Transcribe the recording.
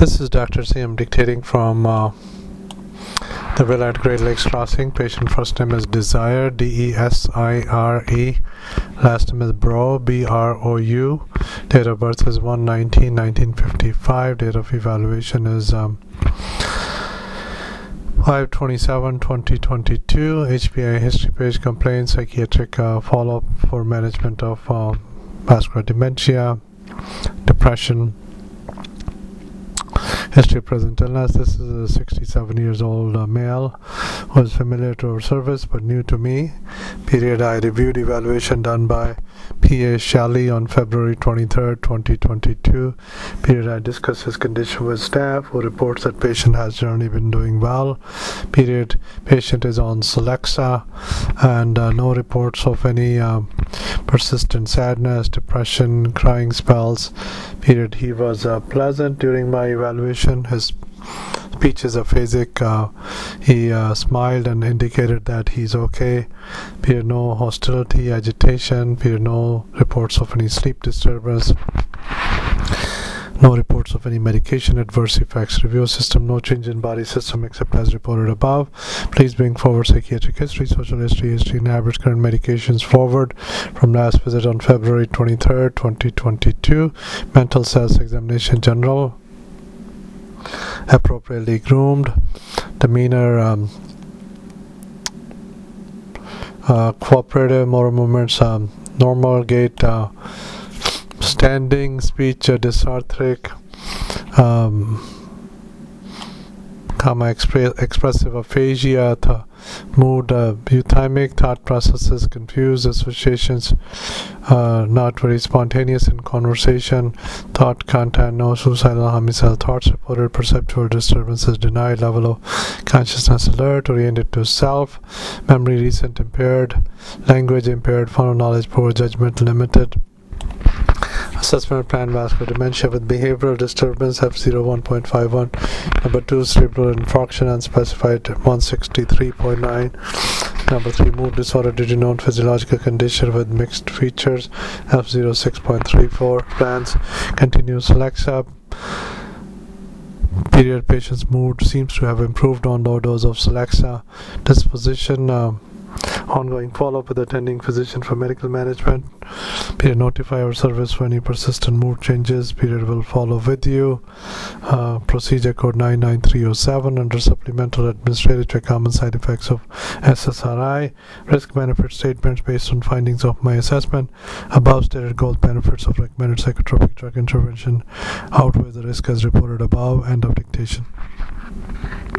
This is Dr. C. I'm dictating from the Villa at Great Lakes Crossing. Patient first name is Desire, D-E-S-I-R-E. Last name is Bro, B-R-O-U. Date of birth is 1/19/1955. Date of evaluation is 5/27/2022. HPI history page, complaints, psychiatric follow-up for management of vascular dementia, depression, history of present illness. This is a 67 years old male who is familiar to our service but new to me. Period, I reviewed evaluation done by P.A. Shelley on February 23rd, 2022. Period, I discussed his condition with staff who reports that patient has generally been doing well. Period, patient is on Celexa and no reports of any persistent sadness, depression, crying spells. Period, he was pleasant during my evaluation. His speech is aphasic. He smiled and indicated that he's okay. Period, no hostility, agitation. Period, no reports of any sleep disturbance. No reports of any medication adverse effects. Review system, no change in body system except as reported above. Please bring forward psychiatric history, social history, and average current medications forward from last visit on February 23rd, 2022. Mental self-examination general. Appropriately groomed. Demeanor cooperative, motor movements normal, gait standing, speech dysarthric, expressive aphasia, mood euthymic, thought processes confused, associations not very spontaneous in conversation, thought content no suicidal, homicidal thoughts reported, perceptual disturbances denied, level of consciousness alert, oriented to self, memory recent impaired, language impaired, found knowledge poor, judgment limited. Assessment plan, vascular dementia with behavioral disturbance, F0 1.51. Number 2, cerebral infarction unspecified 163.9. Number 3, mood disorder due to known physiological condition with mixed features, F0 6.34. Plans, continuous Celexa. Period, patient's mood seems to have improved on low dose of Celexa. Disposition, ongoing follow-up with attending physician for medical management. Period, notify our service for any persistent mood changes. Period, will follow with you. Procedure code 99307 under supplemental administrative check common side effects of SSRI. Risk benefit statements based on findings of my assessment. Above stated goal benefits of recommended psychotropic drug intervention outweigh the risk as reported above. End of dictation.